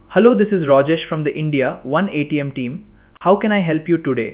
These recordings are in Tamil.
Hello, this is Rajesh from the India One ATM team. How can I help you today?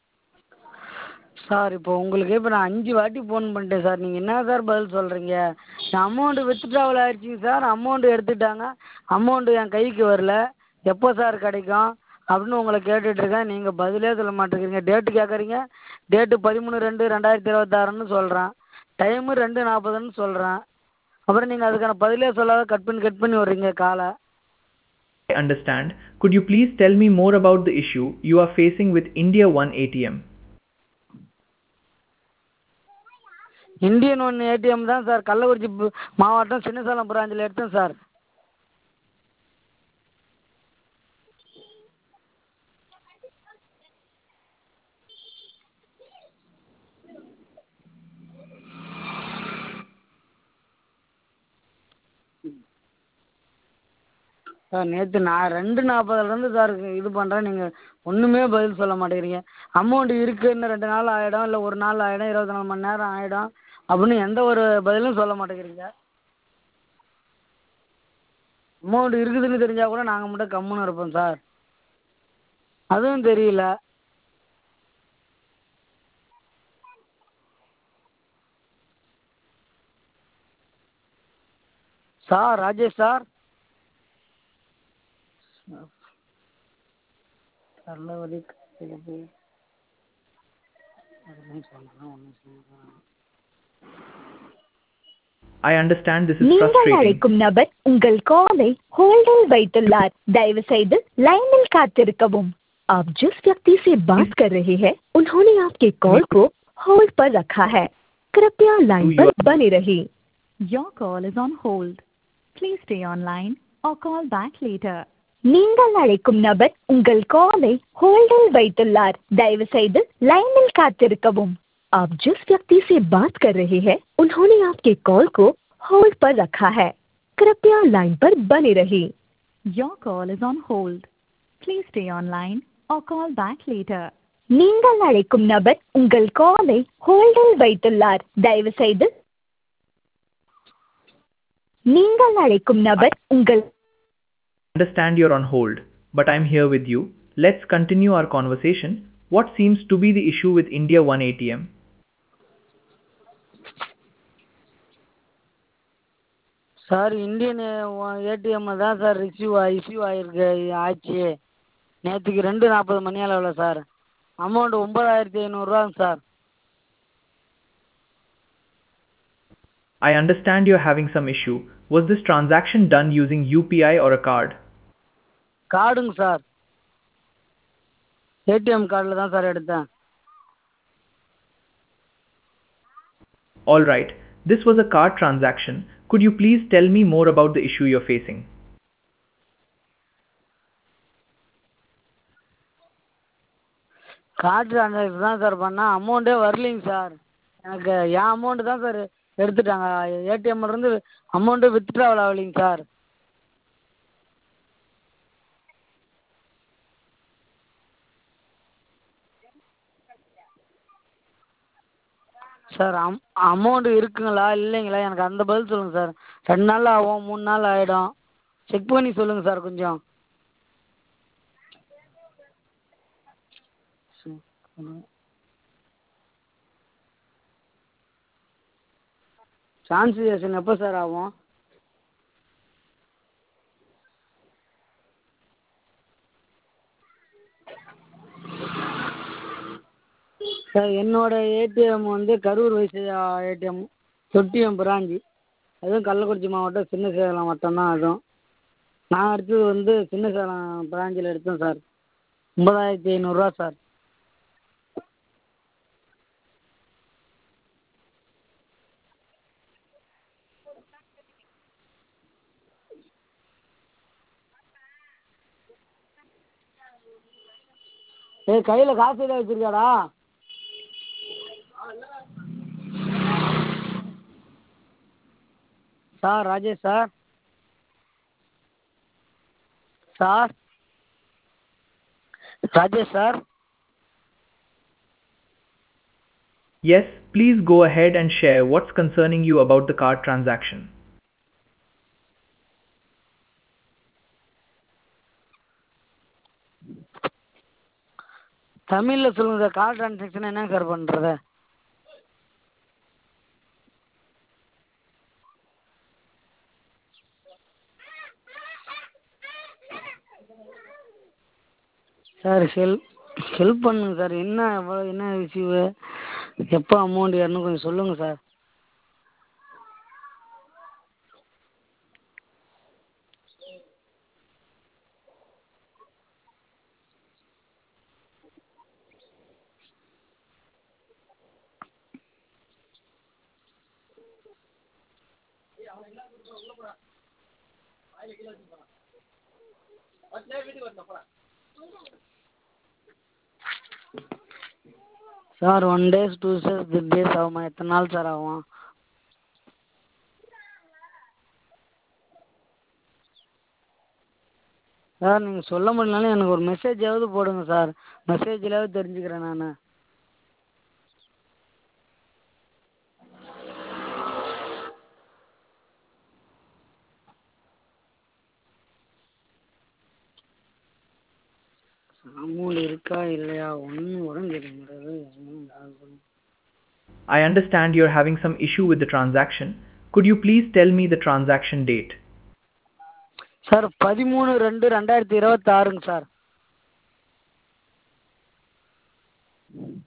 Sir இப்போ உங்களுக்கு இப்போ நான் 5 வாட்டி ஃபோன் பண்ணிட்டேன் சார். நீங்கள் என்ன சார் பதில் சொல்கிறீங்க? என் அமௌண்ட்டு வித்ட்ராவல் ஆயிடுச்சுங்க சார். அமௌண்ட்டு எடுத்துட்டாங்க. அமௌண்ட்டு என் கைக்கு வரல. எப்போ சார் கிடைக்கும் அப்படின்னு உங்களை கேட்டுட்ருக்கேன். நீங்கள் பதிலே சொல்ல மாட்டேங்கிறீங்க. டேட்டு கேட்குறீங்க. டேட்டு 13/2/2026ன்னு சொல்கிறேன். டைமு 2:40ன்னு சொல்கிறேன். அப்புறம் நீங்கள் அதுக்கான பதிலே சொல்லாத கட் பண்ணி விட்றீங்க காலை. I understand. Could you please tell me more about the issue you are facing with India One ATM? Indian one ATM தான் சார். கள்ளக்குறிச்சி மாவட்டம் சின்னசேலம் பிராஞ்சில் எடுத்தேன் சார். சார் நேற்று நான் 2:40லேருந்து சார் இது பண்ணுறேன். நீங்கள் ஒன்றுமே பதில் சொல்ல மாட்டேங்கிறீங்க. அமௌண்ட் இருக்குது, இன்னும் 2 நாள் ஆகிடும், இல்லை 1 நாள் ஆகிடும், 24 மணி நேரம் ஆகிடும் அப்படின்னு எந்த ஒரு பதிலும் சொல்ல மாட்டேங்கிறீங்க. அமௌண்ட் இருக்குதுன்னு தெரிஞ்சால் கூட நாங்கள் மட்டும் கம்முன்னு இருப்போம் சார். அதுவும் தெரியல சார். ராஜேஷ் சார். தள்ளவலி I understand this is நீங்கள் frustrating. அழைக்கும் நபர் உங்கள் காலை होल्ड வைத்துள்ளார். दयவு செய்து लाइन காத்திருக்கவும். आप जिस व्यक्ति से बात कर रहे हैं उन्होंने आपके कॉल को होल्ड पर रखा है. कृपया लाइन पर बने रहिए. Your call is on hold. Please stay online or call back later. நீங்கள் அழைக்கும் நபர் உங்கள் காலை होल्ड வைத்துள்ளார். दयவு செய்து लाइन காத்திருக்கவும். आप जिस व्यक्ति से बात कर रहे हैं उन्होंने आपके कॉल को होल्ड पर रखा है. कृपया लाइन पर बने रहिए. Your call is on hold. Please stay online or call back later. நீங்கள் அழைக்கும் நபர் உங்கள் காலை होल्ड வைத்துள்ளார். दयவு செய்து நீங்கள் அழைக்கும் நபர் உங்கள் Understand you're on hold, but I'm here with you. Let's continue our conversation. What seems to be the issue with India One ATM? Sir Indian ATM தான் சார் இஷ்யூ ஆகிருக்கு ஆச்சு. நேற்றுக்கு 2:40 மணி அளவில் sir. Amount 9,500 sir. I understand you're having some issue. Was this transaction done using UPI or a card? கார்டுங்க சார். ஏடிஎம் கார்டில் தான் சார் எடுத்தேன். All right. This was a card transaction. Could you please tell me more about the issue you're facing? Card transaction தான் சார் பண்ணேன். அமௌண்ட்டே வரலைங்க சார். எனக்கு என் அமௌண்ட்டு தான் சார் எடுத்துட்டாங்க. ஏடிஎம்லேருந்து அமௌண்ட்டு வித்ட்ராவல் ஆகலைங்க சார். சார் அமௌண்ட்டு இருக்குங்களா இல்லைங்களா எனக்கு அந்த பதில் சொல்லுங்கள் சார். 2 நாள் ஆகும், 3 நாள் ஆகிடும். செக் பண்ணி சொல்லுங்கள் சார் கொஞ்சம். ட்ரான்ஸ்லேஷன் எப்போ சார் ஆகும்? சார் என்னோடய ஏடிஎம் வந்து கரூர் வைஸ்யா ஏடிஎம் தொட்டியம் பிராஞ்சி. அதுவும் கள்ளக்குறிச்சி மாவட்டம் சின்னசேலம் மட்டும்தான். அதுவும் நான் எடுத்தது வந்து சின்னசேலம் பிராஞ்சில் எடுத்தேன் சார். 9,500 சார். கையில் காசு எதாவது வச்சுருக்காடா? Sir Rajesh sir. Sir Rajesh sir. Yes, please go ahead and share what's concerning you about the card transaction. தமிழில் சொல்லுங்கள் சார். கால் ட்ரான்சாக்ஷன் என்ன சார் பண்ணுறது? சார் ஹெல்ப் பண்ணுங்க சார். என்ன இஷ்யூவு, எப்போ அமௌண்ட் ஏறணும் கொஞ்சம் சொல்லுங்கள் sir. Sir 1 days 2 days 3 days ஆகுமா? எத்தனை நாள் சார் ஆகும்? சார் நீங்கள் சொல்ல முடியலனாலும் எனக்கு ஒரு மெசேஜாவது போடுங்க சார். மெசேஜ்லாவது தெரிஞ்சுக்கிறேன் நான். அமௌண்ட் இருக்கா இல்லையா ஒன்றும் கூட தெரிய முடியாது. I understand you're having some issue with the transaction. Could you please tell me the transaction date? Sir 13/2/2026ங்க சார்.